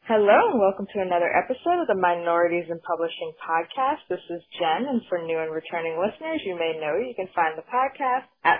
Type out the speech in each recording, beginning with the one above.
Hello and welcome to another episode of the Minorities in Publishing podcast. This is Jen, and for new and returning listeners, you may know you can find the podcast at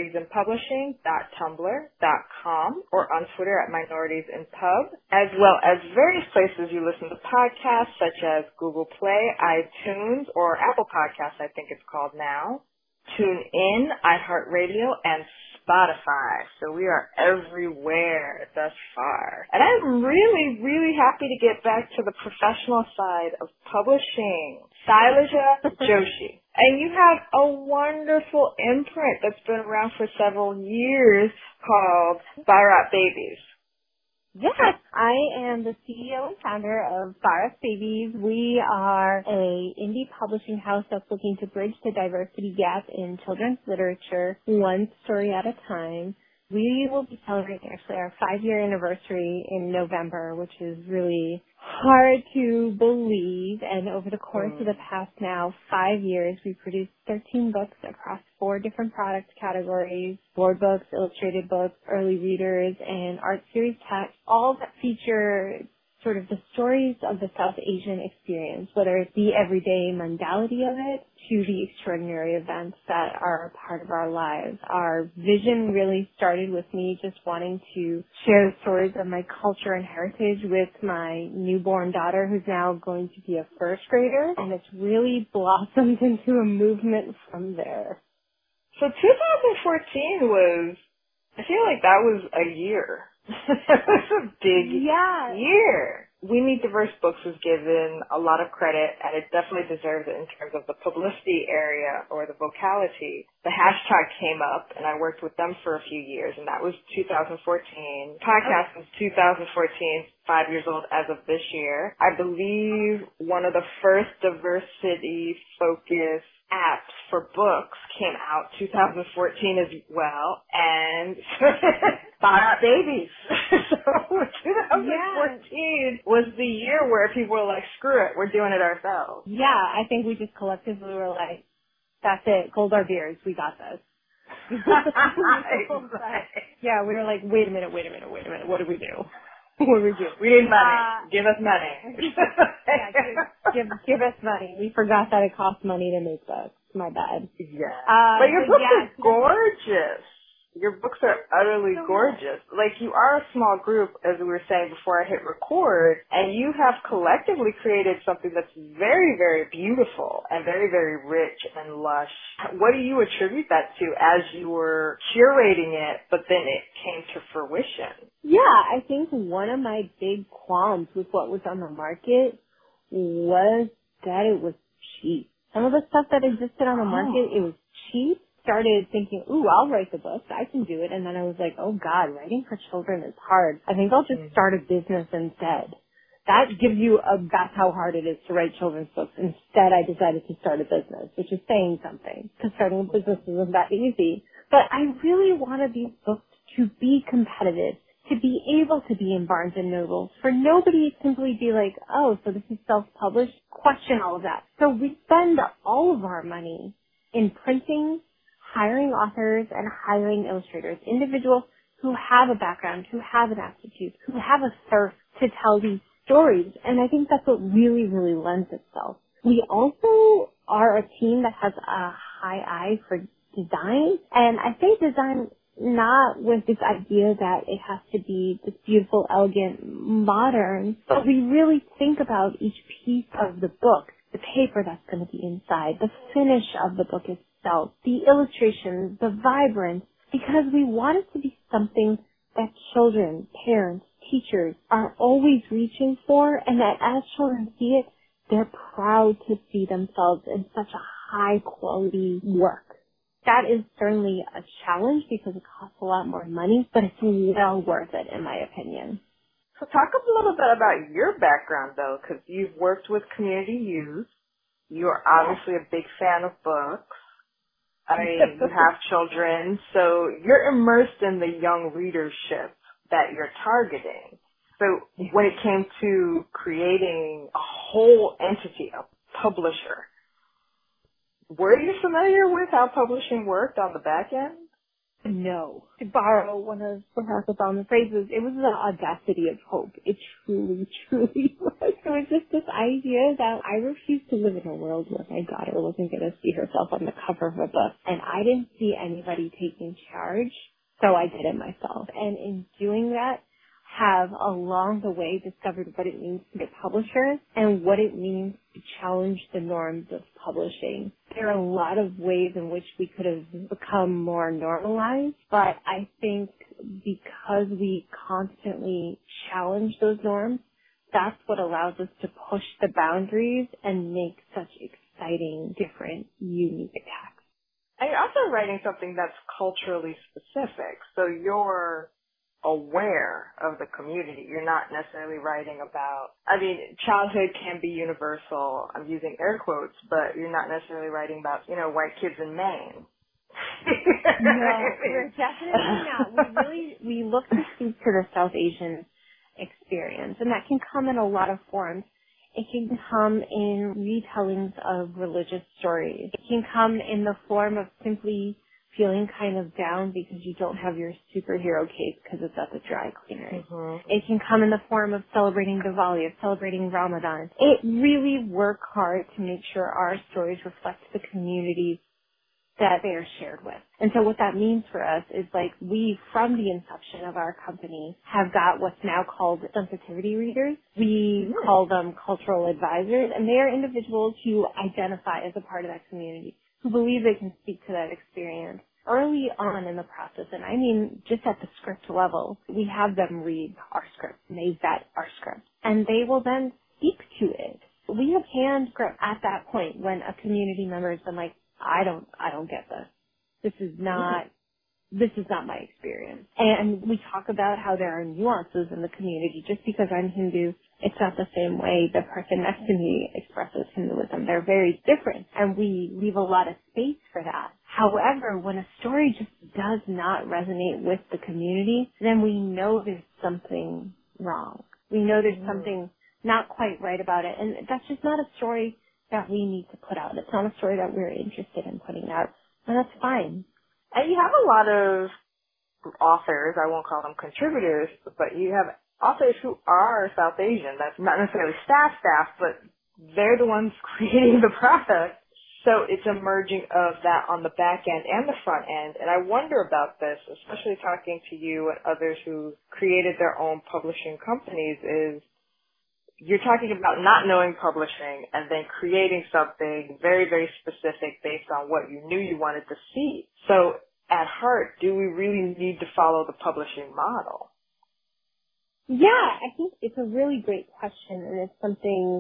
minoritiesinpublishing.tumblr.com or on Twitter at minoritiesinpub, as well as various places you listen to podcasts such as Google Play, iTunes, or Apple Podcasts, I think it's called now. Tune in, iHeartRadio, and Spotify. So we are everywhere thus far. And I'm really, really happy to get back to the professional side of publishing. Shailaja Joshi. And you have a wonderful imprint that's been around for several years called Bharat Babies. Yes, I am the CEO and founder of Bharat Babies. We are a indie publishing house that's looking to bridge the diversity gap in children's literature, one story at a time. We will be celebrating actually our 5-year anniversary in November, which is really hard to believe. And over the course of the past now 5 years, we've produced 13 books across 4 different product categories: board books, illustrated books, early readers, and art series text, all that feature sort of the stories of the South Asian experience, whether it's the everyday mundality of it to the extraordinary events that are a part of our lives. Our vision really started with me just wanting to share the stories of my culture and heritage with my newborn daughter, who's now going to be a first grader, and it's really blossomed into a movement from there. So 2014 was, I feel like that was a year. It was a big year. We Need Diverse Books was given a lot of credit, and it definitely deserves it in terms of the publicity area or the vocality. The hashtag came up, and I worked with them for a few years, and that was 2014. Podcast was 2014, 5 years old as of this year. I believe one of the first diversity-focused apps for books came out 2014 as well, and Bharat Babies. So 2014 was the year where people were like, screw it, we're doing it ourselves. Yeah, I think we just collectively were like, that's it, hold our beers, we got this. Yeah, we were like, wait a minute, what do we do? What do we do? We need money. Give us money. Give us money. We forgot that it costs money to make books. My bad. Yeah. But your books are gorgeous. Your books are utterly gorgeous. Like, you are a small group, as we were saying before I hit record, and you have collectively created something that's very, very beautiful and very, very rich and lush. What do you attribute that to as you were curating it, but then it came to fruition? Yeah, I think one of my big qualms with what was on the market was that it was cheap. Some of the stuff that existed on the market, it was cheap. Started thinking, ooh, I'll write the books, I can do it. And then I was like, oh God, writing for children is hard. I think I'll just start a business instead. That gives you that's how hard it is to write children's books. Instead, I decided to start a business, which is saying something, because starting a business isn't that easy. But I really wanted these books to be competitive, to be able to be in Barnes and Noble, for nobody to simply be like, oh, so this is self-published? Question all of that. So we spend all of our money in printing, hiring authors, and hiring illustrators, individuals who have a background, who have an aptitude, who have a thirst to tell these stories. And I think that's what really, really lends itself. We also are a team that has a high eye for design, and I say design not with this idea that it has to be this beautiful, elegant, modern, but we really think about each piece of the book, the paper that's going to be inside, the finish of the book itself, the illustrations, the vibrance, because we want it to be something that children, parents, teachers are always reaching for, and that as children see it, they're proud to see themselves in such a high quality work. That is certainly a challenge because it costs a lot more money, but it's well worth it in my opinion. So talk a little bit about your background though, because you've worked with community youth. You're obviously a big fan of books. I mean, you have children, so you're immersed in the young readership that you're targeting. So when it came to creating a whole entity, a publisher, were you familiar with how publishing worked on the back end? No. To borrow one of Barack Obama's phrases, it was the audacity of hope. It truly, truly was. It was just this idea that I refused to live in a world where my daughter wasn't going to see herself on the cover of a book. And I didn't see anybody taking charge, so I did it myself. And in doing that, have along the way discovered what it means to be a publisher and what it means to challenge the norms of publishing. There are a lot of ways in which we could have become more normalized, but I think because we constantly challenge those norms, that's what allows us to push the boundaries and make such exciting, different, unique attacks. And you're also writing something that's culturally specific, so you're aware of the community. You're not necessarily writing about, childhood can be universal. I'm using air quotes, but you're not necessarily writing about, white kids in Maine. No, we're definitely not. We look to speak to the South Asian experience, and that can come in a lot of forms. It can come in retellings of religious stories. It can come in the form of simply feeling kind of down because you don't have your superhero cape because it's at the dry cleaners. Mm-hmm. It can come in the form of celebrating Diwali, of celebrating Ramadan. It really work hard to make sure our stories reflect the communities that they are shared with. And so what that means for us is we, from the inception of our company, have got what's now called sensitivity readers. We call them cultural advisors, and they are individuals who identify as a part of that community, who believe they can speak to that experience. Early on in the process, and I mean just at the script level, we have them read our script, and they vet our script, and they will then speak to it. We have hand script at that point when a community member has been like, I don't get this. This is not my experience. And we talk about how there are nuances in the community. Just because I'm Hindu, it's not the same way the person next to me expresses Hinduism. They're very different, and we leave a lot of space for that. However, when a story just does not resonate with the community, then we know there's something wrong. We know there's something not quite right about it, and that's just not a story that we need to put out. It's not a story that we're interested in putting out, and that's fine. And you have a lot of authors, I won't call them contributors, but you have authors who are South Asian. That's not necessarily staff, but they're the ones creating the product. So it's a merging of that on the back end and the front end. And I wonder about this, especially talking to you and others who created their own publishing companies, is you're talking about not knowing publishing and then creating something very, very specific based on what you knew you wanted to see. So at heart, do we really need to follow the publishing model? Yeah, I think it's a really great question, and it's something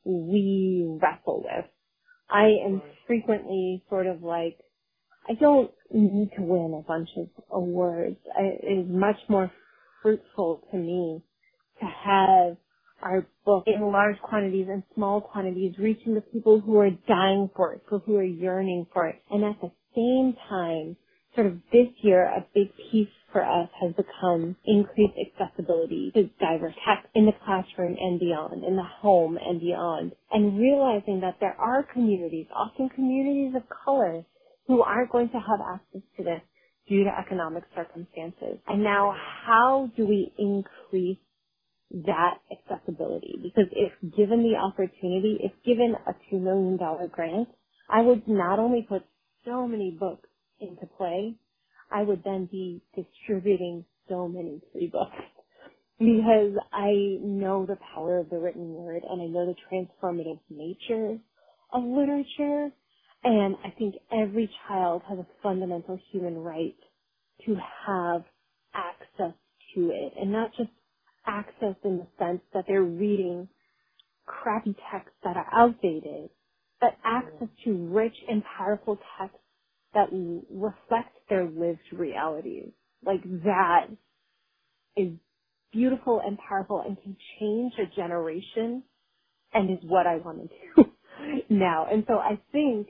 we wrestle with. I am frequently sort of like, I don't need to win a bunch of awards. It is much more fruitful to me to have our book in large quantities and small quantities reaching the people who are dying for it, people who are yearning for it. And at the same time, sort of this year, a big piece for us has become increased accessibility to diverse text in the classroom and beyond, in the home and beyond, and realizing that there are communities, often communities of color, who aren't going to have access to this due to economic circumstances. And now, how do we increase that accessibility? Because if given the opportunity, if given a $2 million grant, I would not only put so many books into play, I would then be distributing so many free books because I know the power of the written word and I know the transformative nature of literature, and I think every child has a fundamental human right to have access to it, and not just access in the sense that they're reading crappy texts that are outdated, but access to rich and powerful texts that reflect their lived realities. Like, that is beautiful and powerful and can change a generation, and is what I want to do now. And so I think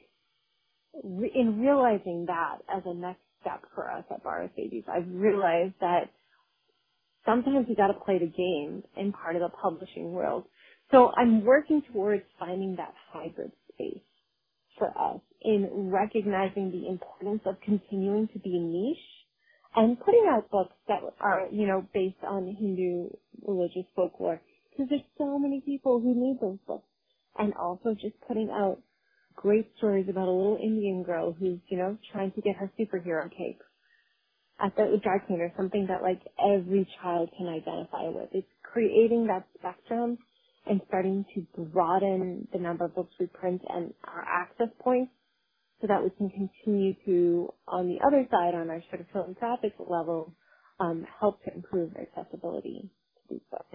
in realizing that as a next step for us at Bar Babies, I've realized that sometimes you got to play the game in part of the publishing world. So I'm working towards finding that hybrid space for us in recognizing the importance of continuing to be niche, and putting out books that are, based on Hindu religious folklore, because there's so many people who need those books. And also just putting out great stories about a little Indian girl who's, trying to get her superhero cape at the dry cleaner, something that like every child can identify with. It's creating that spectrum and starting to broaden the number of books we print and our access points so that we can continue to, on the other side, on our sort of philanthropic level, help to improve accessibility to these books.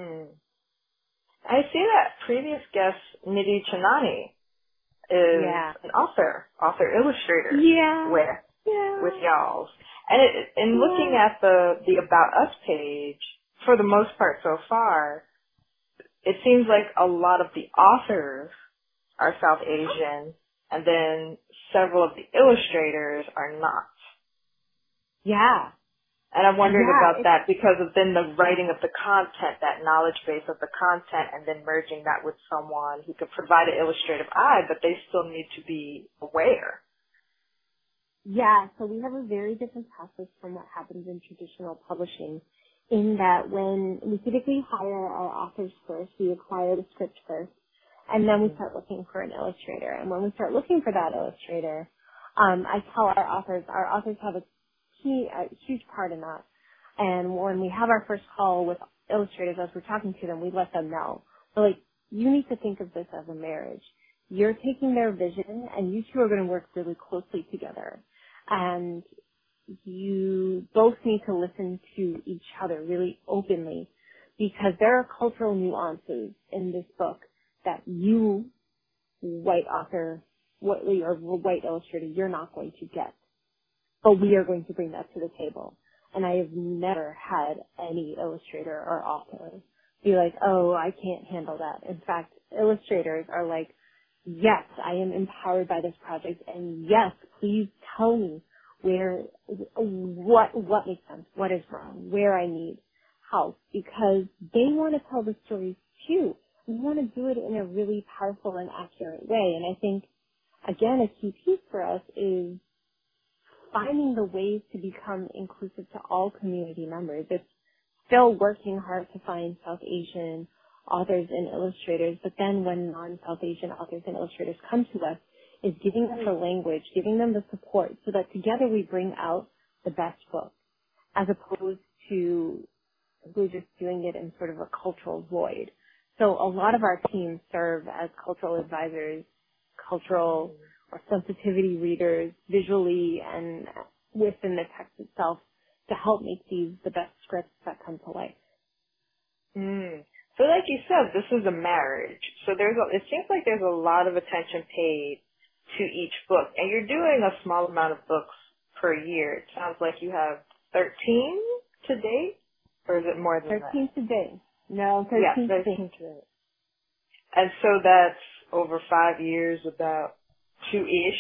I see that previous guest, Nidhi Chanani, is an author illustrator with y'all. And in looking at the About Us page, for the most part so far, it seems like a lot of the authors are South Asian, and then several of the illustrators are not. Yeah. And I wondered about that because of then the writing of the content, that knowledge base of the content, and then merging that with someone who could provide an illustrative eye, but they still need to be aware. Yeah, so we have a very different process from what happens in traditional publishing, in that when we typically hire our authors first, we acquire the script first, and then we start looking for an illustrator. And when we start looking for that illustrator, I tell our authors have a huge part in that. And when we have our first call with illustrators, as we're talking to them, we let them know. We're like, you need to think of this as a marriage. You're taking their vision, and you two are going to work really closely together. And you both need to listen to each other really openly, because there are cultural nuances in this book that you, white author, or white illustrator, you're not going to get. But we are going to bring that to the table. And I have never had any illustrator or author be like, oh, I can't handle that. In fact, illustrators are like, yes, I am empowered by this project, and yes, please tell me what makes sense, what is wrong, where I need help, because they want to tell the stories too. We want to do it in a really powerful and accurate way. And I think, again, a key piece for us is finding the ways to become inclusive to all community members. It's still working hard to find South Asian authors and illustrators, but then when non-South Asian authors and illustrators come to us, is giving them the language, giving them the support, so that together we bring out the best book, as opposed to we're just doing it in sort of a cultural void. So a lot of our teams serve as cultural advisors, cultural or sensitivity readers, visually and within the text itself, to help make these the best scripts that come to life. So like you said, this is a marriage. So it seems like there's a lot of attention paid to each book. And you're doing a small amount of books per year. It sounds like you have 13 to date? Or is it more than 13 to date. No, 13 to date. And so that's over 5 years, about 2-ish.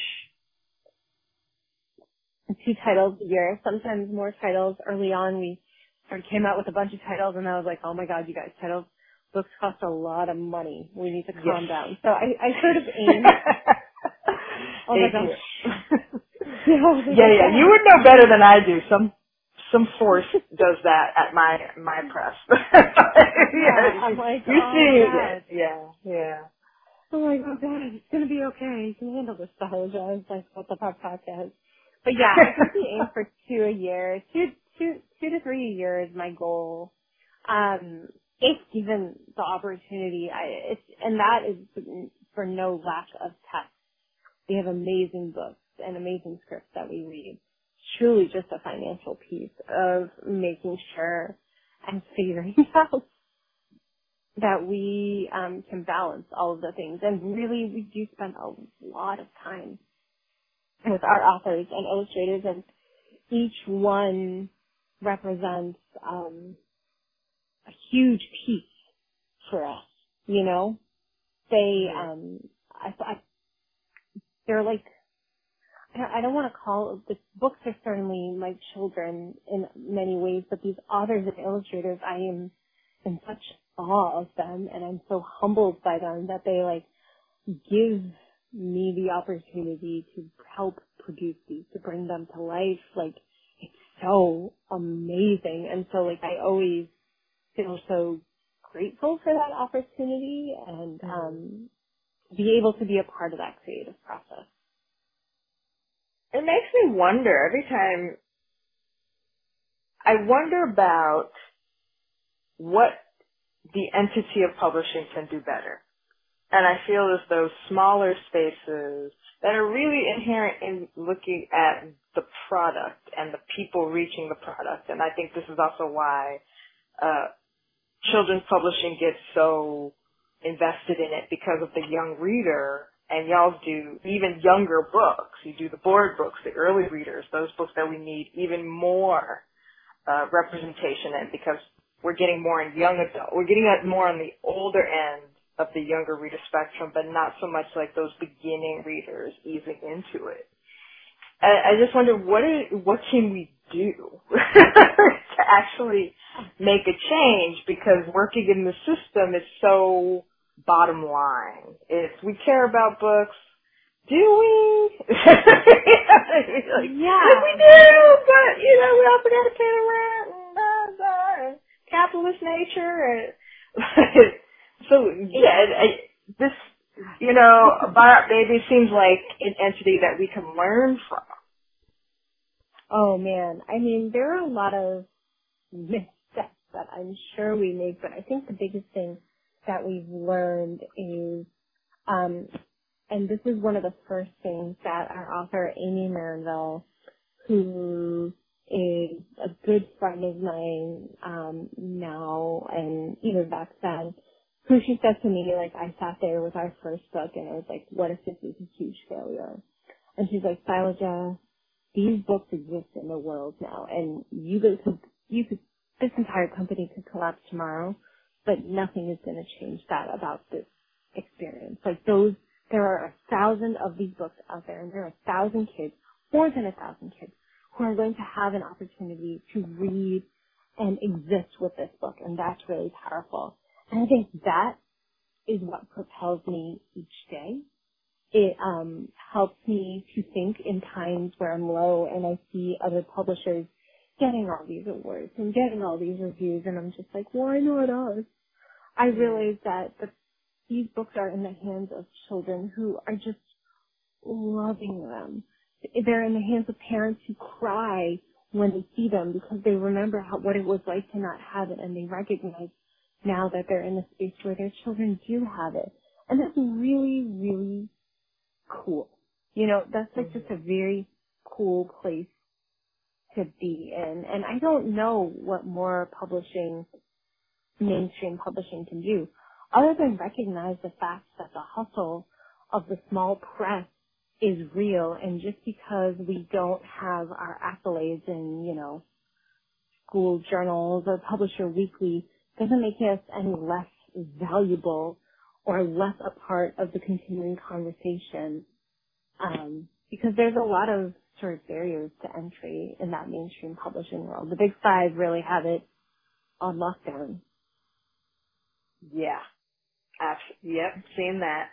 2 titles a year, sometimes more titles. Early on, we came out with a bunch of titles, and I was like, oh my God, you guys, books cost a lot of money. We need to calm down. So I sort of aim. Oh my gosh. Yeah. You would know better than I do. Some force does that at my press. I'm like, you see God. it. Yeah. I'm like, oh God, it's gonna be okay. You can handle this stuff. That's what the podcast is. But yeah, I think we aim for 2 a year. 2 to 3 a year is my goal. If given the opportunity, and that is for no lack of text. We have amazing books and amazing scripts that we read. Truly just a financial piece of making sure and figuring out that we can balance all of the things. And really, we do spend a lot of time with our authors and illustrators, and each one represents a huge piece for us. They're like, I don't want to call the books are certainly my children in many ways, but these authors and illustrators, I am in such awe of them, and I'm so humbled by them that they give me the opportunity to help produce these, to bring them to life. It's so amazing. And so, like, I always feel so grateful for that opportunity and be able to be a part of that creative process. It makes me wonder every time. I wonder about what the entity of publishing can do better. And I feel as though smaller spaces that are really inherent in looking at the product and the people reaching the product. And I think this is also why children's publishing gets so invested in it, because of the young reader. And y'all do even younger books. You do the board books, the early readers, those books that we need even more representation in, because we're getting more in young adult. We're getting that more on the older end of the younger reader spectrum, but not so much like those beginning readers easing into it. I just wonder, what can we do to actually make a change? Because working in the system is so bottom line. If we care about books, do we? Like, yeah. We do, but, we also got to pay the rent and capitalist nature. So, this, Buy Art Baby seems like an entity that we can learn from. Oh, man. I mean, there are a lot of missteps that I'm sure we make, but I think the biggest thing that we've learned is, and this is one of the first things that our author, Amy Marinville, who is a good friend of mine now, and even back then, who she said to me, like, I sat there with our first book, and I was like, what if this is a huge failure? And she's like, Sailaja, these books exist in the world now, and this entire company could collapse tomorrow, but nothing is going to change that about this experience. Like, there are 1,000 of these books out there, and there are 1,000 kids, more than 1,000 kids, who are going to have an opportunity to read and exist with this book, and that's really powerful. And I think that is what propels me each day. It helps me to think in times where I'm low and I see other publishers getting all these awards and getting all these reviews, and I'm just like, why not us? I realize that these books are in the hands of children who are just loving them. They're in the hands of parents who cry when they see them because they remember what it was like to not have it, and they recognize now that they're in a space where their children do have it. And that's really, really cool. That's like just a very cool place to be in. And I don't know what more mainstream publishing can do, other than recognize the fact that the hustle of the small press is real, and just because we don't have our accolades in, school journals or Publisher Weekly doesn't make us any less valuable or less a part of the continuing conversation, because there's a lot of sort of barriers to entry in that mainstream publishing world. The Big Five really have it on lockdown. Yeah. Yep, seen that.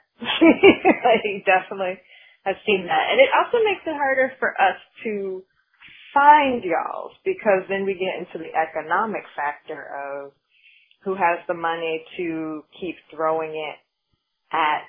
I definitely have seen that. And it also makes it harder for us to find y'all, because then we get into the economic factor of who has the money to keep throwing it at,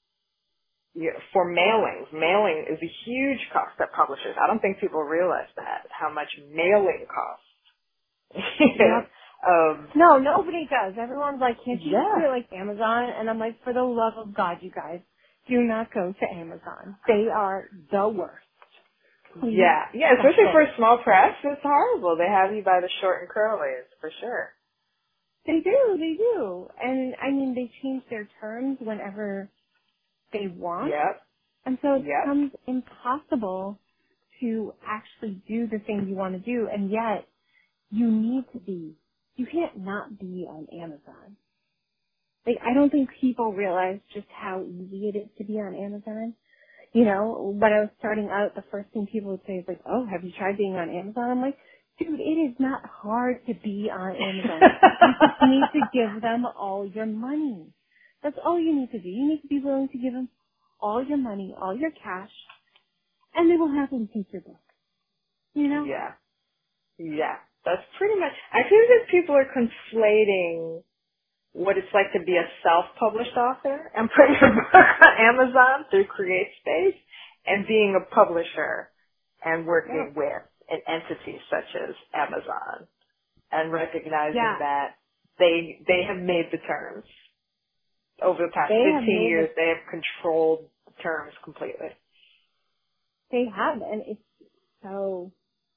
for mailings. Mailing is a huge cost at publishers. I don't think people realize that, how much mailing costs. Yep. No, nobody does. Everyone's like, can't you just do it like Amazon? And I'm like, for the love of God, you guys, do not go to Amazon. They are the worst. Please. Yeah, especially for a small press, it's horrible. They have you by the short and curlies, for sure. They do. And, I mean, they change their terms whenever they want. Yep. And so it becomes impossible to actually do the things you want to do, and yet you can't not be on Amazon. Like, I don't think people realize just how easy it is to be on Amazon. When I was starting out, the first thing people would say is like, oh, have you tried being on Amazon? I'm like, dude, it is not hard to be on Amazon. You just need to give them all your money. That's all you need to do. You need to be willing to give them all your money, all your cash, and they will happily take your book. Yeah. Yeah, that's pretty much. I think that people are conflating what it's like to be a self-published author and put your book on Amazon through CreateSpace and being a publisher and working with an entity such as Amazon and recognizing that they have made the terms over the past 15 years. They have controlled the terms completely. They have, and it's so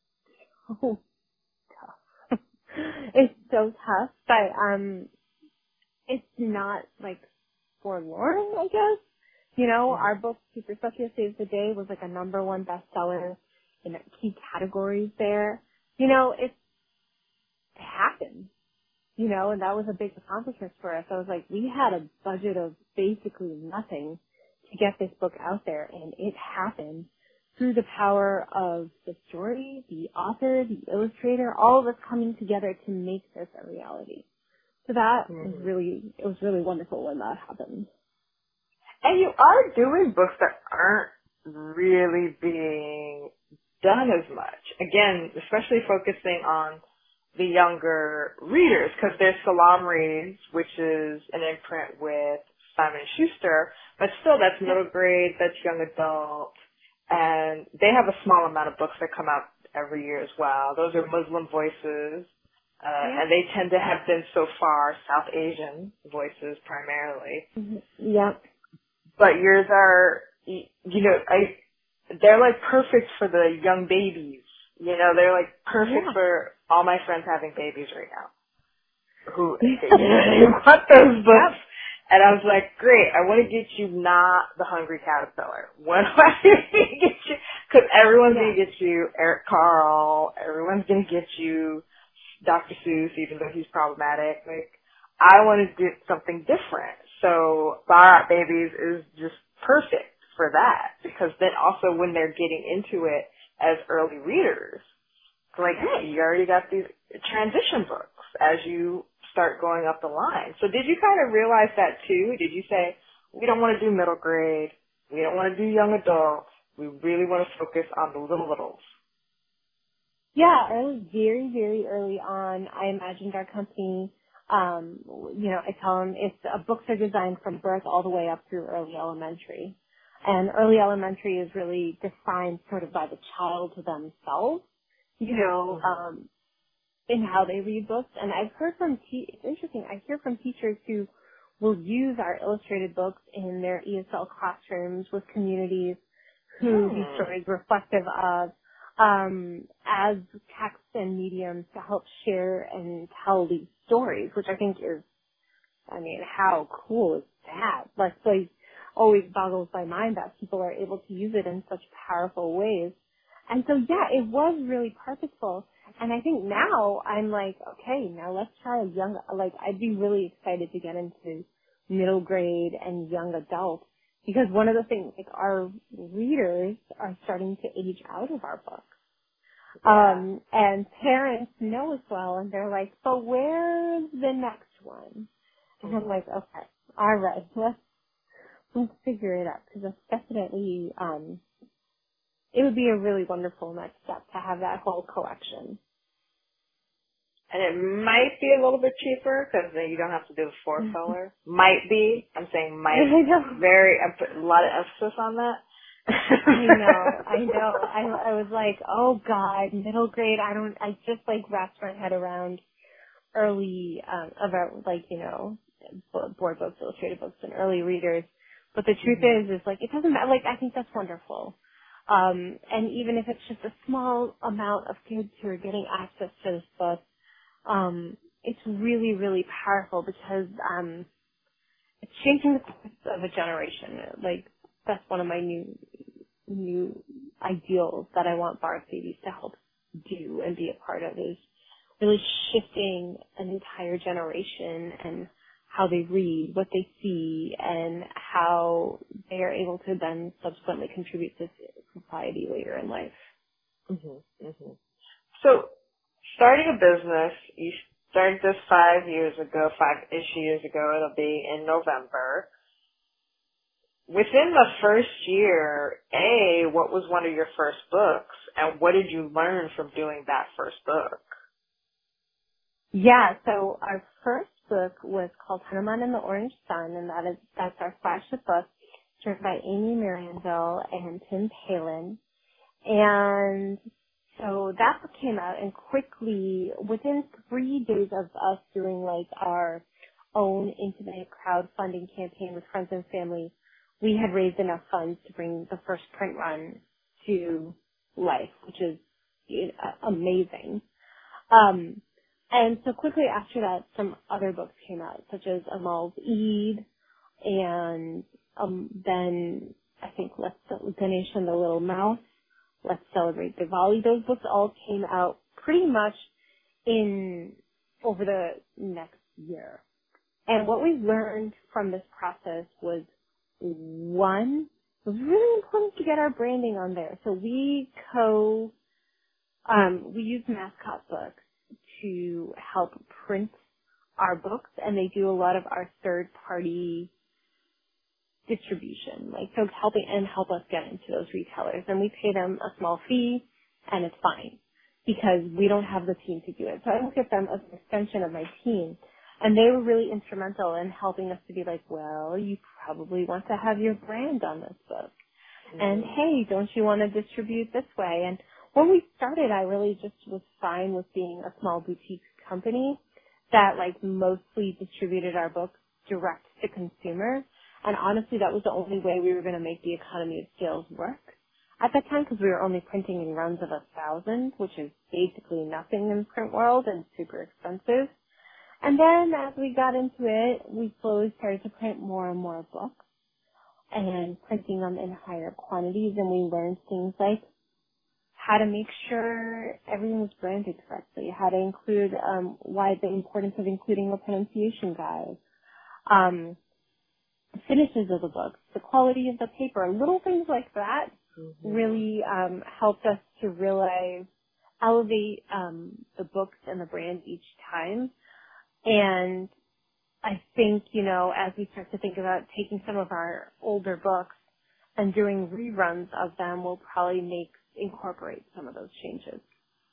tough. It's so tough, but it's not like forlorn, I guess. You know, our book Super Succubus Saves the Day was like a #1 bestseller in key categories there. You know, it happened. You know, and that was a big accomplishment for us. I was like, we had a budget of basically nothing to get this book out there, and it happened through the power of the story, the author, the illustrator, all of us coming together to make this a reality. So that was it was really wonderful when that happened. And you are doing books that aren't really being done as much. Again, especially focusing on the younger readers, because there's Salam Reads, which is an imprint with Simon & Schuster, but still that's middle grade, that's young adult, and they have a small amount of books that come out every year as well. Those are Muslim voices, and they tend to have been so far South Asian voices primarily. Yep. But yours are, you know, they're like perfect for the young babies. You know, they're like perfect for all my friends having babies right now. Who want those books. And I was like, great, I want to get you not the Hungry Caterpillar. What do I get you? Because everyone's going to get you Eric Carle. Everyone's going to get you Dr. Seuss, even though he's problematic. Like, I want to do something different. So Barat Babies is just perfect for that. Because then also when they're getting into it as early readers, like, hey, you already got these transition books as you start going up the line. So did you kind of realize that too? Did you say, we don't want to do middle grade, we don't want to do young adults, we really want to focus on the littles? Yeah, very, very early on, I imagined our company, you know, I tell them books are designed from birth all the way up through early elementary. And early elementary is really defined sort of by the child themselves, you know, in how they read books. And I've heard from, it's interesting, I hear from teachers who will use our illustrated books in their ESL classrooms with communities who these stories reflective of, as text and mediums to help share and tell these stories, which I think is, I mean, how cool is that? Like always boggles my mind that people are able to use it in such powerful ways. And so, yeah, it was really purposeful. And I think now I'm like, okay, now let's try I'd be really excited to get into middle grade and young adult, because one of the things, like, our readers are starting to age out of our books. And parents know as well, and they're like, but where's the next one? And I'm like, okay, all right, let's figure it out, because that's definitely, it would be a really wonderful next step to have that whole collection. And it might be a little bit cheaper because you don't have to do the four-color. Might be. I'm saying might. I put a lot of emphasis on that. I know. I was like, oh God, middle grade. I just like wrapped my head around early, about like, you know, board books, illustrated books, and early readers. But the truth is like, it doesn't matter. Like, I think that's wonderful. And even if it's just a small amount of kids who are getting access to this book, it's really, really powerful, because, it's changing the course of a generation. Like, that's one of my new ideals that I want Barat Babies to help do and be a part of, is really shifting an entire generation and how they read, what they see, and how they are able to then subsequently contribute to society later in life. So, starting a business, you started this 5 years ago, 5-ish years ago, it'll be in November. within the first year, what was one of your first books, and what did you learn from doing that first book? Yeah, so our first book was called Hanuman and the Orange Sun, and that's our flagship book. It's written by Amy Marienville and Tim Palin. And so that book came out, and quickly, within 3 days of us doing like our own intimate crowdfunding campaign with friends and family, we had raised enough funds to bring the first print run to life, which is amazing. And so quickly after that, some other books came out, such as Amal's Eid, and then I think Ganesh and the Little Mouse, Let's Celebrate Diwali. Those books all came out pretty much over the next year. And what we learned from this process was, one, it was really important to get our branding on there. So we use Mascot Books to help print our books, and they do a lot of our third-party distribution, like folks help us get into those retailers, and we pay them a small fee, and it's fine because we don't have the team to do it. So I look at them as an extension of my team, and they were really instrumental in helping us to be like, well, you probably want to have your brand on this book, and hey, don't you want to distribute this way? And when we started, I really just was fine with being a small boutique company that like mostly distributed our books direct to consumer. And honestly, that was the only way we were going to make the economy of scale work at that time, because we were only printing in runs of 1,000, which is basically nothing in the print world and super expensive. And then as we got into it, we slowly started to print more and more books and printing them in higher quantities, and we learned things like how to make sure everything was branded correctly, how to include, why the importance of including a pronunciation guide, finishes of the books, the quality of the paper, little things like that really helped us to elevate the books and the brand each time. And I think, as we start to think about taking some of our older books and doing reruns of them, we'll probably incorporate some of those changes.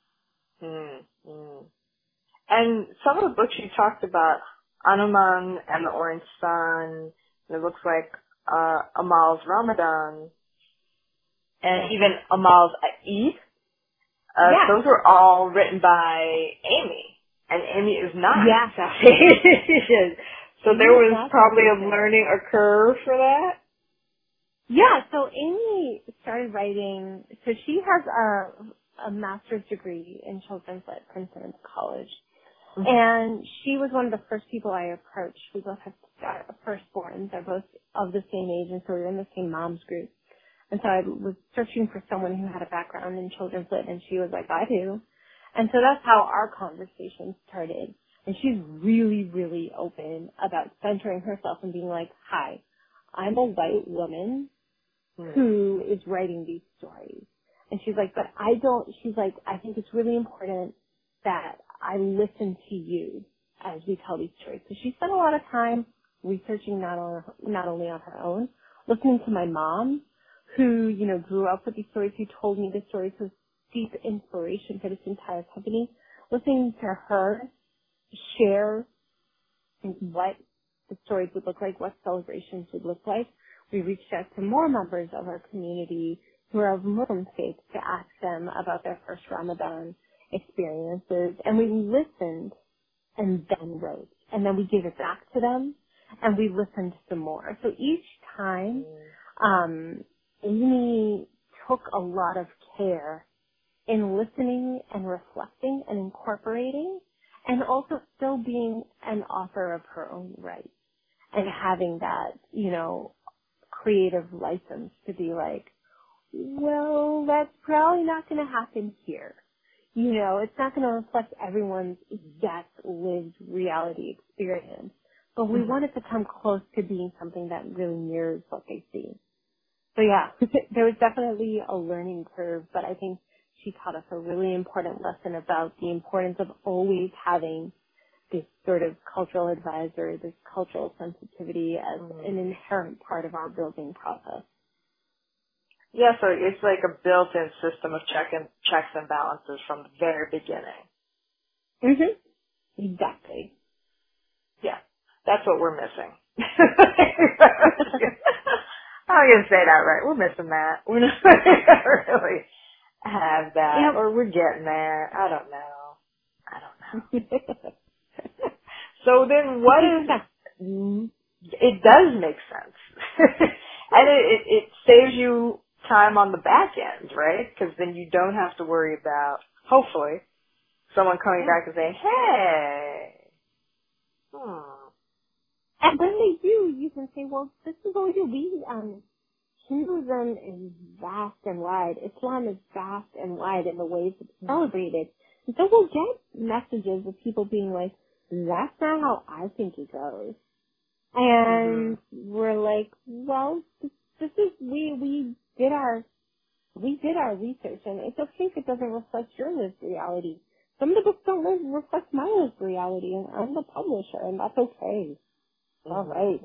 And some of the books you talked about, Hanuman and the Orange Sun, it looks like Amal's Ramadan, and even Amal's Eid. Those were all written by Amy, and Amy is not South Asian. So there was probably a learning curve for that. Yeah, so Amy started writing, so she has a master's degree in children's lit at Princeton College. And she was one of the first people I approached. We both have firstborns. They're both of the same age, and so we were in the same mom's group. And so I was searching for someone who had a background in children's lit, and she was like, I do. And so that's how our conversation started. And she's really, really open about centering herself and being like, hi, I'm a white woman who is writing these stories. And she's like, I think it's really important that I listen to you as we tell these stories. So she spent a lot of time researching not only on her own, listening to my mom, who, grew up with these stories, who told me the stories was deep inspiration for this entire company, listening to her share what the stories would look like, what celebrations would look like. We reached out to more members of our community who are of Muslim faith to ask them about their first Ramadan experiences, and we listened and then wrote, and then we gave it back to them, and we listened some more. So each time, Amy took a lot of care in listening and reflecting and incorporating, and also still being an author of her own right, and having that, creative license to be like, well, that's probably not going to happen here. It's not going to reflect everyone's exact lived reality experience, but we want it to come close to being something that really mirrors what they see. So yeah, there was definitely a learning curve, but I think she taught us a really important lesson about the importance of always having this sort of cultural advisor, this cultural sensitivity as an inherent part of our building process. Yeah, so it's like a built-in system of checks and balances from the very beginning. Exactly. Yeah, that's what we're missing. I'm going to say that right. We're missing that. We're not really have that, or we're getting there. I don't know. So then what is, it does make sense. And it saves you time on the back end, right? Because then you don't have to worry about, hopefully, someone coming back and saying, hey, And when they do, you can say, well, this is what we do. Hinduism is vast and wide. Islam is vast and wide in the ways it's celebrated. And so we'll get messages of people being like, that's not how I think it goes. And we're like, well, this is, we did our research, and it's okay if it doesn't reflect your lived reality. Some of the books don't reflect my lived reality, and I'm the publisher, and that's okay. All right.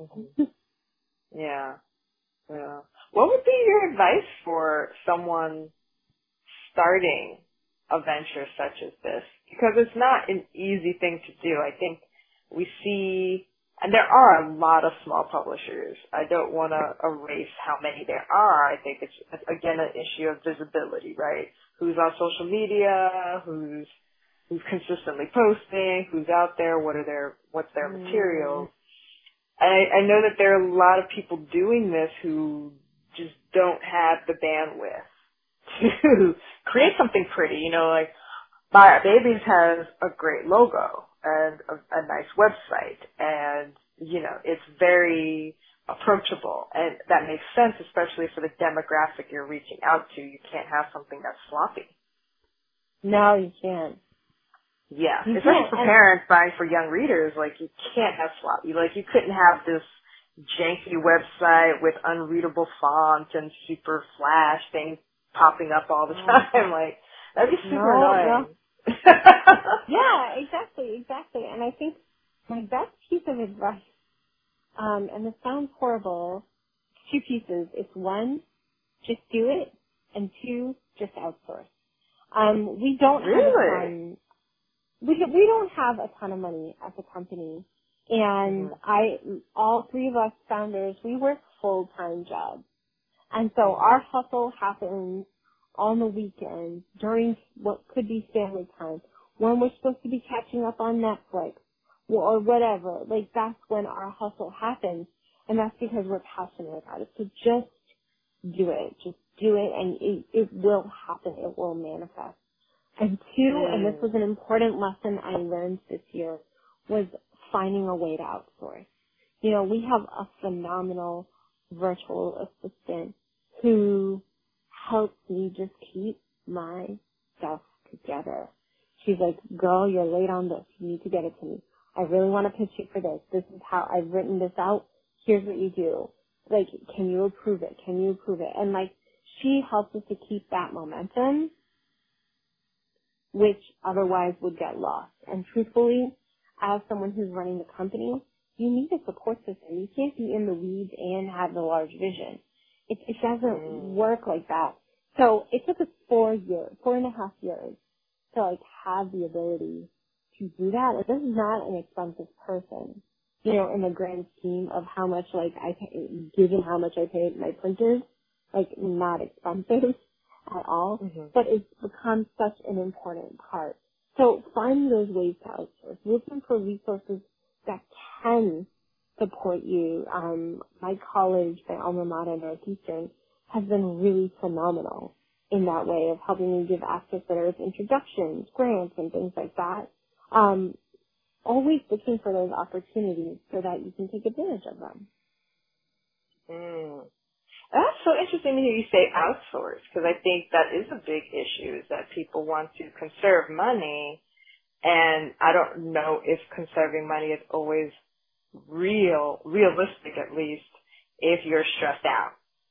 Yeah. What would be your advice for someone starting a venture such as this? Because it's not an easy thing to do. I think we see, and there are a lot of small publishers. I don't want to erase how many there are. I think it's, again, an issue of visibility, right? Who's on social media, who's consistently posting, who's out there, what's their material. I know that there are a lot of people doing this who just don't have the bandwidth to create something pretty. You know, like Buy Babies has a great logo and a nice website, and you know, it's very approachable, and that makes sense, especially for the demographic you're reaching out to. You can't have something that's sloppy. No, you can't. Yeah, especially for parents buying for young readers, like you can't have sloppy. Like you couldn't have this janky website with unreadable font and super flash things popping up all the time. Like that'd be super annoying. Yeah, exactly. And I think my best piece of advice, and this sounds horrible, 2 pieces. It's 1, just do it, and 2, just outsource. We don't have a ton. We don't have a ton of money at the company, and all 3 of us founders, we work full-time jobs, and so our hustle happens on the weekends during what could be family time, when we're supposed to be catching up on Netflix or whatever. Like that's when our hustle happens, and that's because we're passionate about it. So just do it, and it will happen. It will manifest. And 2, and this was an important lesson I learned this year, was finding a way to outsource. You know, we have a phenomenal virtual assistant who helps me just keep my stuff together. She's like, girl, you're late on this. You need to get it to me. I really want to pitch you for this. This is how I've written this out. Here's what you do. Like, can you approve it? And like, she helps us to keep that momentum, which otherwise would get lost. And truthfully, as someone who's running the company, you need a support system. You can't be in the weeds and have the large vision. It doesn't work like that. So it took us 4.5 years to like have the ability to do that. Like, this is not an expensive person, you know, in the grand scheme of how much like I pay, given how much I pay my printers, like not expensive at all, but it's become such an important part. So finding those ways to outsource, looking for resources that can support you. My college, my alma mater, Northeastern, has been really phenomenal in that way of helping me give access, whether it's introductions, grants, and things like that. Always looking for those opportunities so that you can take advantage of them. That's so interesting to hear you say outsource, because I think that is a big issue, is that people want to conserve money, and I don't know if conserving money is always realistic, at least, if you're stressed out.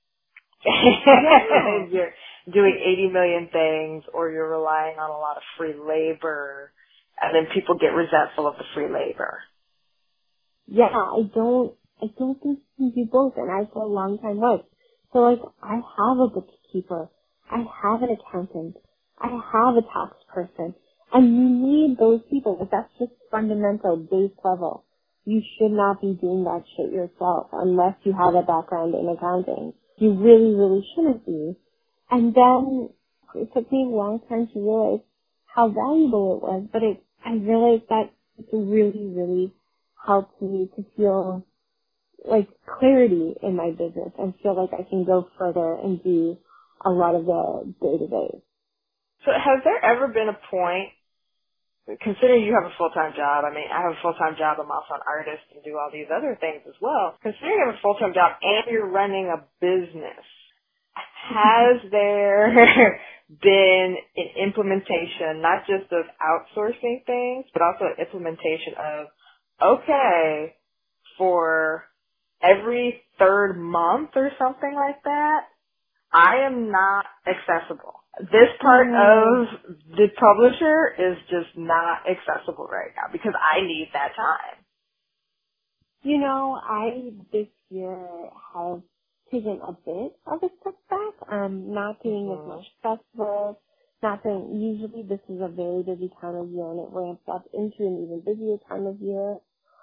If you're doing 80 million things, or you're relying on a lot of free labor, and then people get resentful of the free labor. Yeah, I don't think you can do both, and I for a long time was. So like, I have a bookkeeper, I have an accountant, I have a tax person, and you need those people, but that's just fundamental, base level. You should not be doing that shit yourself unless you have a background in accounting. You really, really shouldn't be. And then it took me a long time to realize how valuable it was, but I realized that it really, really helped me to feel like clarity in my business and feel like I can go further and do a lot of the day-to-day. So has there ever been a point, considering you have a full-time job, I mean, I have a full-time job, I'm also an artist and do all these other things as well. Considering you have a full-time job and you're running a business, has there been an implementation, not just of outsourcing things, but also an implementation of, okay, for every third month or something like that, I am not accessible. This part of the publisher is just not accessible right now because I need that time. You know, I this year have taken a bit of a step back. Not doing as much festivals, not doing, usually this is a very busy time of year and it ramps up into an even busier time of year.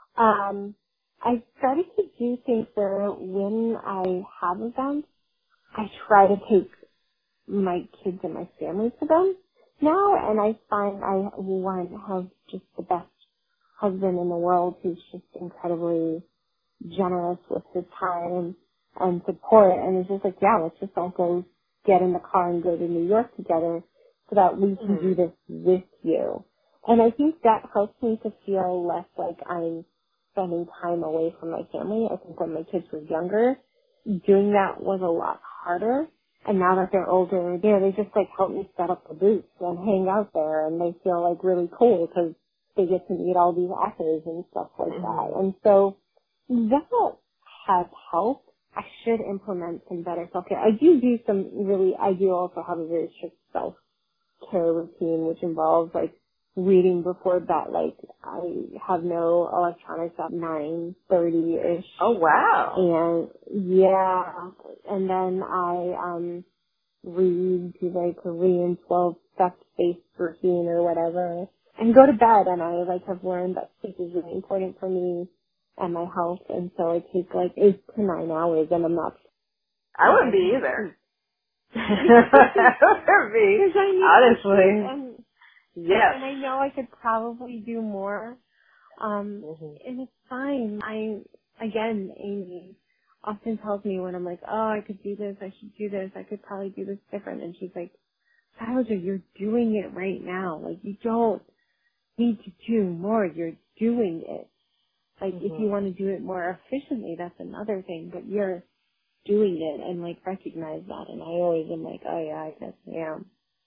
I started to do things where when I have events, I try to take my kids and my family to them now, and I find I, one, have just the best husband in the world who's just incredibly generous with his time and support, and it's just like, yeah, let's just all go get in the car and go to New York together so that we can do this with you. And I think that helps me to feel less like I'm spending time away from my family. I think when my kids were younger, doing that was a lot harder. And now that they're older, they just like help me set up the booths and hang out there, and they feel like really cool because they get to meet all these authors and stuff like that. And so that has helped. I should implement some better self-care. I do also have a very strict self-care routine, which involves like reading before bed. Like I have no electronics at 9:30ish. Oh wow. And yeah, and then I read to like a read 12-step space routine or whatever, and go to bed. And I like have learned that sleep is really important for me and my health, and so I take like 8 to 9 hours, and I'm not. I wouldn't be either. I wouldn't be, honestly. And, yes. And I know I could probably do more, and it's fine. Amy often tells me when I'm like, oh, I could do this, I should do this, I could probably do this different, and she's like, Skylar, you're doing it right now. Like, you don't need to do more, you're doing it. Like, if you want to do it more efficiently, that's another thing, but you're doing it, and like, recognize that. And I always am like, oh yeah, I guess I am.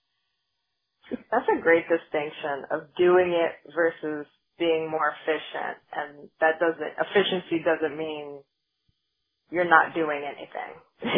That's a great distinction of doing it versus being more efficient. And efficiency doesn't mean you're not doing anything.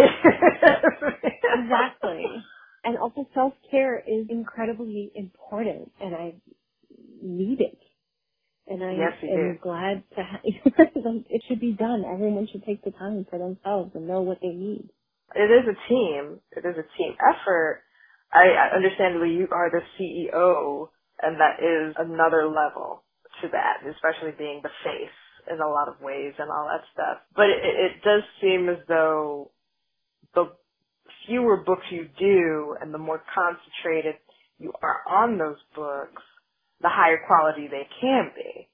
Exactly. And also self-care is incredibly important, and I need it. And I am glad to it should be done. Everyone should take the time for themselves and know what they need. It is a team. It is a team effort. I understand that you are the CEO, and that is another level to that, especially being the face in a lot of ways and all that stuff. But it does seem as though the fewer books you do and the more concentrated you are on those books, the higher quality they can be.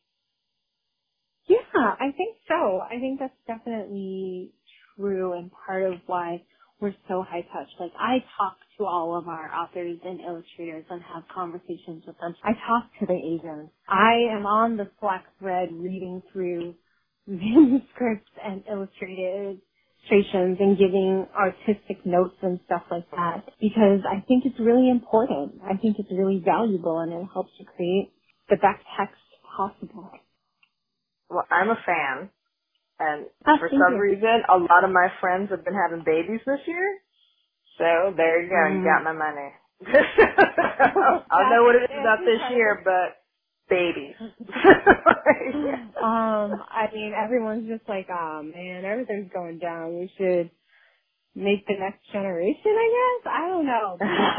Yeah, I think so. I think that's definitely true, and part of why we're so high touch. Like, I talk to all of our authors and illustrators and have conversations with them. I talk to the agents. I am on the Slack thread reading through manuscripts and illustrations and giving artistic notes and stuff like that, because I think it's really important. I think it's really valuable, and it helps to create the best text possible. Well, I'm a fan, and for some reason, a lot of my friends have been having babies this year, so there you go, you got my money. I don't know what it is about this year, but babies. I mean, everyone's just like, oh man, everything's going down. We should make the next generation, I guess. I don't know.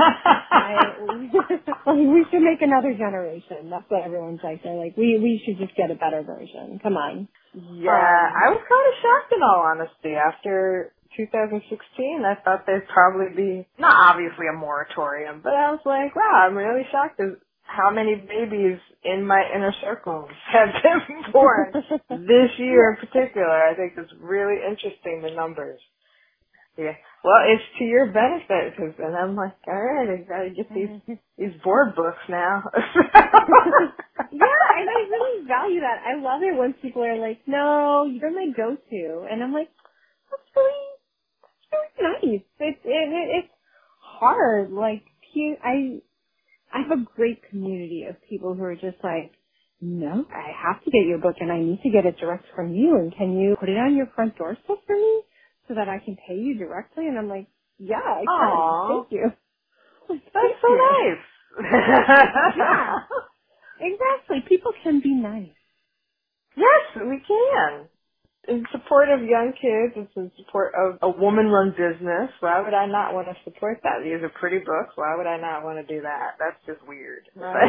We should make another generation. That's what everyone's like. They're like, we should just get a better version. Come on. Yeah, I was kind of shocked in all honesty. After 2016, I thought there'd probably be, not obviously a moratorium, but I was like, wow, I'm really shocked at how many babies in my inner circles have been born this year in particular. I think it's really interesting, the numbers. Yeah. Well, it's to your benefit, cause, and I'm like, all right, I gotta get these board books now. Yeah, and I really value that. I love it when people are like, no, you're my go-to. And I'm like, that's really nice. It's hard. Like, I have a great community of people who are just like, no, I have to get your book and I need to get it direct from you. And can you put it on your front doorstep for me so that I can pay you directly? And I'm like, yeah, I can. Thank you. That's so nice. Yeah, exactly. People can be nice. Yes, we can. In support of young kids, it's in support of a woman-run business. Why would I not want to support that? These are pretty books. Why would I not want to do that? That's just weird. Right.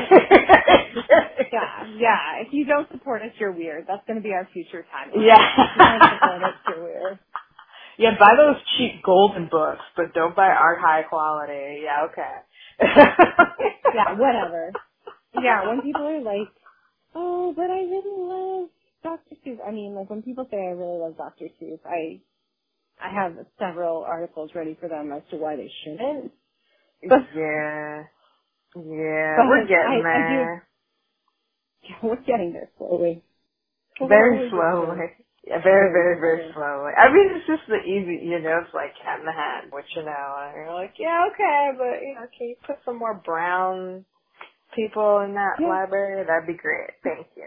Yeah. If you don't support us, you're weird. That's going to be our future timeline. Yeah. If you don't support us, you're weird. Yeah, buy those cheap golden books, but don't buy our high quality. Yeah, okay. Yeah, whatever. Yeah, when people are like, oh, but I really love Dr. Seuss. I mean, like when people say I really love Dr. Seuss, I have several articles ready for them as to why they shouldn't. But, yeah, we're getting there. Yeah, we're getting there slowly. Very slowly. Yeah, very, very, very slowly. I mean, it's just the easy, it's like Cat in the Hat, which, and you're like, yeah, okay, but, can you put some more brown people in that library? That'd be great. Thank you.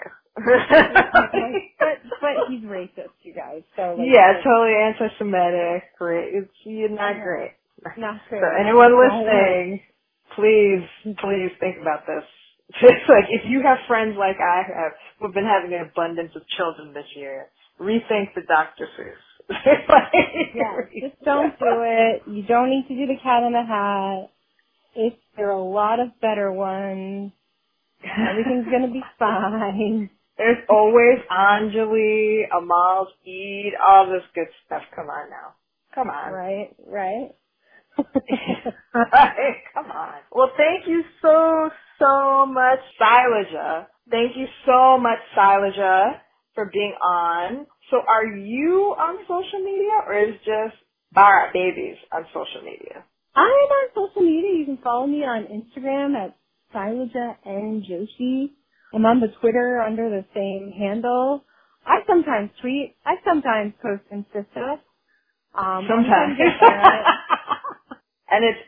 but he's racist, you guys. So yeah, totally anti-Semitic. Great. You're not great. Not great. So anyone listening, please think about this. It's like, if you have friends like I have, who've been having an abundance of children this year, rethink the Dr. Seuss. Just don't do it. You don't need to do the Cat in the Hat. There are a lot of better ones. Everything's gonna be fine. There's always Anjali, Amal's Eid, all this good stuff. Come on now. Come on. Right. Right, come on. Well, thank you so much, Silaja. Thank you so much, Silaja, for being on. So are you on social media, or is just Bharat Babies on social media? I'm on social media. You can follow me on Instagram at Silaja N. Joshi. I'm on the Twitter under the same handle. I sometimes tweet. I sometimes post Insta stuff. Sometimes. And it's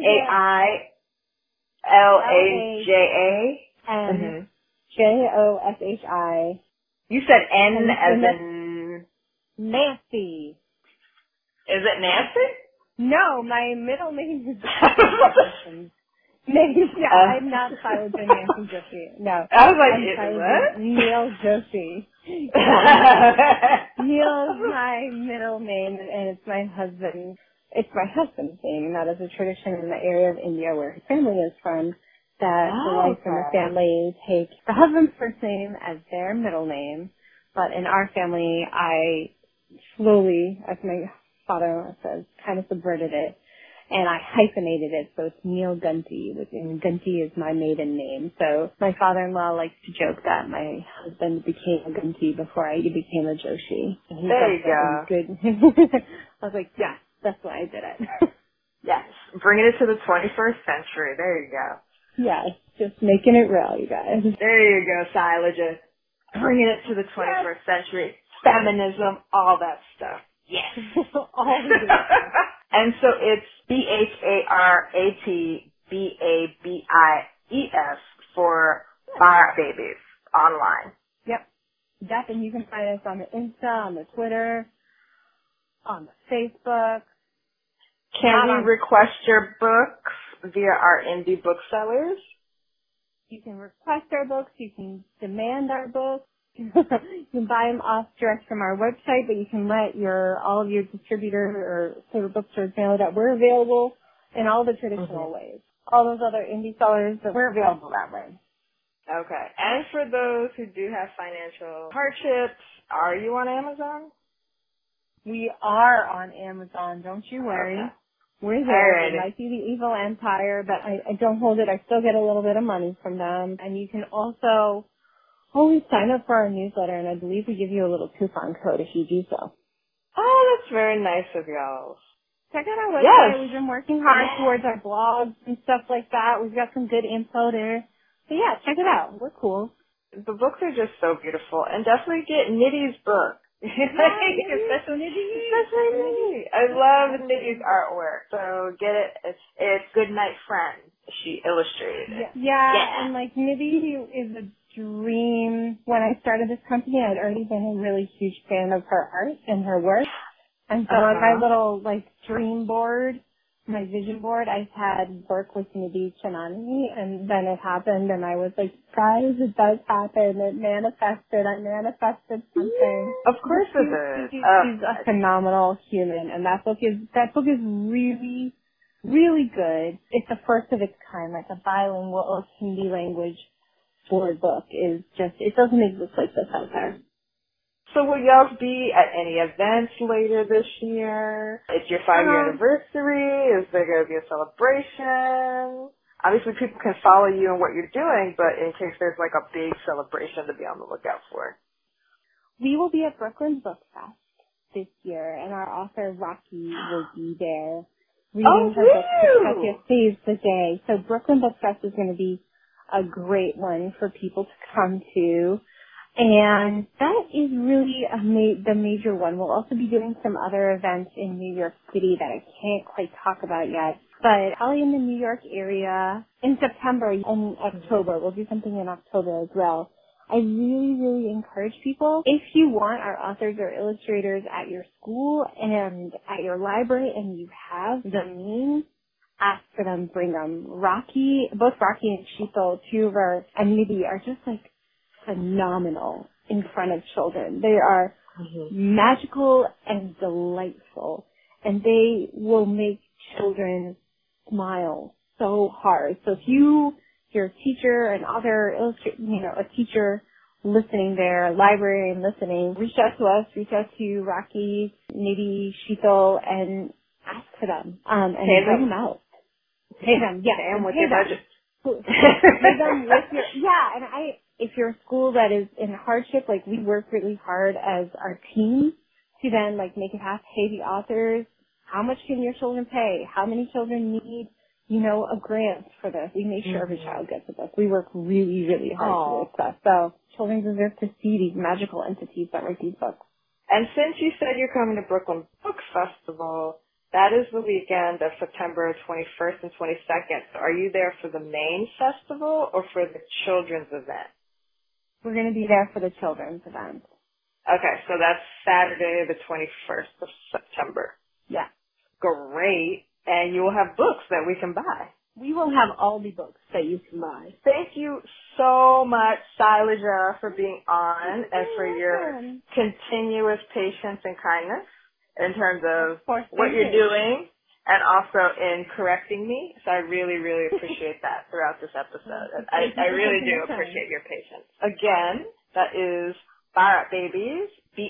SAILAJA? JOSHI. You said N as in... Nancy. Is it Nancy? No, my middle name is I'm not Silaja Nancy Joshi. No. I was like, what? Neil Joshi. Neil is my middle name, and it's my husband's name, and that is a tradition in the area of India where his family is from, that the wife and the family take the husband's first name as their middle name. But in our family, I slowly, as my father says, kind of subverted it, and I hyphenated it, so it's Neil Gunty, and Gunty is my maiden name. So my father-in-law likes to joke that my husband became a Gunty before I became a Joshi. There you go. Good. I was like, yeah, that's why I did it. Yes, bringing it to the 21st century. There you go. Yes, just making it real, you guys. There you go, Silaja. Bringing it to the 21st century. Feminism, all that stuff. Yes. All the stuff. And so it's BharatBabies for Bharat Babies online. Yep. And you can find us on the Insta, on the Twitter, on the Facebook. Can we request your books via our indie booksellers? You can request our books. You can demand our books. You can buy them off direct from our website, but you can let all of your distributor or favorite bookstores know that we're available in all the traditional ways. All those other indie sellers, but we're available that way. Okay. And for those who do have financial hardships, are you on Amazon? We are on Amazon. Don't you worry. Okay. We're there. It might be the Evil Empire, but I don't hold it. I still get a little bit of money from them. And you can also always sign up for our newsletter, and I believe we give you a little coupon code if you do so. Oh, that's very nice of y'all. Check out our website. Yes. We've been working hard towards our blogs and stuff like that. We've got some good info there. So yeah, check it out. We're cool. The books are just so beautiful. And definitely get Nitty's book. Especially Nitty. I love Nitty's artwork. So get it. It's Goodnight Friend. She illustrated it. Yeah. And like Nitty is a dream. When I started this company, I'd already been a really huge fan of her art and her work. And so on my little like dream board, my vision board, I had work with Nidhi Chanani, and then it happened, and I was like, guys, it does happen. It manifested. I manifested something. Of course it is. She's a phenomenal human, and that book is really, really good. It's the first of its kind, like a bilingual Hindi language board book is just, it doesn't exist like this out there. So will y'all be at any events later this year? It's your 5-year anniversary. Is there going to be a celebration? Obviously, people can follow you and what you're doing, but in case there's like a big celebration to be on the lookout for. We will be at Brooklyn Book Fest this year, and our author, Rocky, will be there reading her book, Petya Saves the Day. So Brooklyn Book Fest is going to be a great one for people to come to. And that is really the major one. We'll also be doing some other events in New York City that I can't quite talk about yet. But probably in the New York area in September and October. We'll do something in October as well. I really, really encourage people, if you want our authors or illustrators at your school and at your library and you have the means, ask for them, bring them. Both Rocky and Sheetal, two of our, and Nidhi are just like phenomenal in front of children. They are magical and delightful, and they will make children smile so hard. So if you're a teacher, an author, a teacher listening there, a librarian listening, reach out to us, reach out to Rocky, Nidhi, Sheetal, and ask for them, and bring them out. Pay them, yeah. Pay them with your budget. Pay them with your, and if you're a school that is in hardship, like we work really hard as our team to then like make it happen. Pay the authors. How much can your children pay? How many children need, a grant for this? We make sure every child gets a book. We work really, really hard to do stuff. So children deserve to see these magical entities that write these books. And since you said you're coming to Brooklyn Book Festival, that is the weekend of September 21st and 22nd. So are you there for the main festival or for the children's event? We're going to be there for the children's event. Okay, so that's Saturday the 21st of September. Yeah. Great. And you will have books that we can buy. We will have all the books that you can buy. Thank you so much, Shailaja, for being on and for your continuous patience and kindness in terms of what you're doing and also in correcting me. So I really, really appreciate that throughout this episode. I really do appreciate your patience. Again, that is Bharat Babies,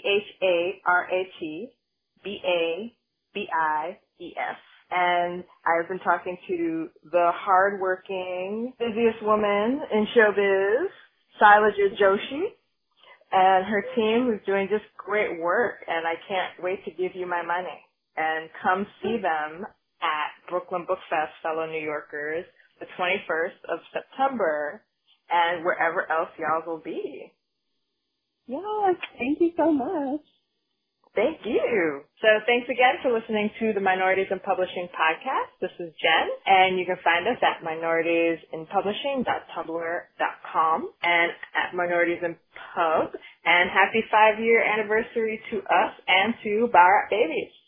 BHARAT, BABIES. And I've been talking to the hardworking, busiest woman in showbiz, Shailaja Joshi, and her team who's doing just great work. And I can't wait to give you my money. And come see them at Brooklyn Book Fest, fellow New Yorkers, the 21st of September, and wherever else y'all will be. Yes, thank you so much. Thank you. So thanks again for listening to the Minorities in Publishing podcast. This is Jen, and you can find us at minoritiesinpublishing.tumblr.com and at Minorities in Pub. And happy 5-year anniversary to us and to Bharat Babies.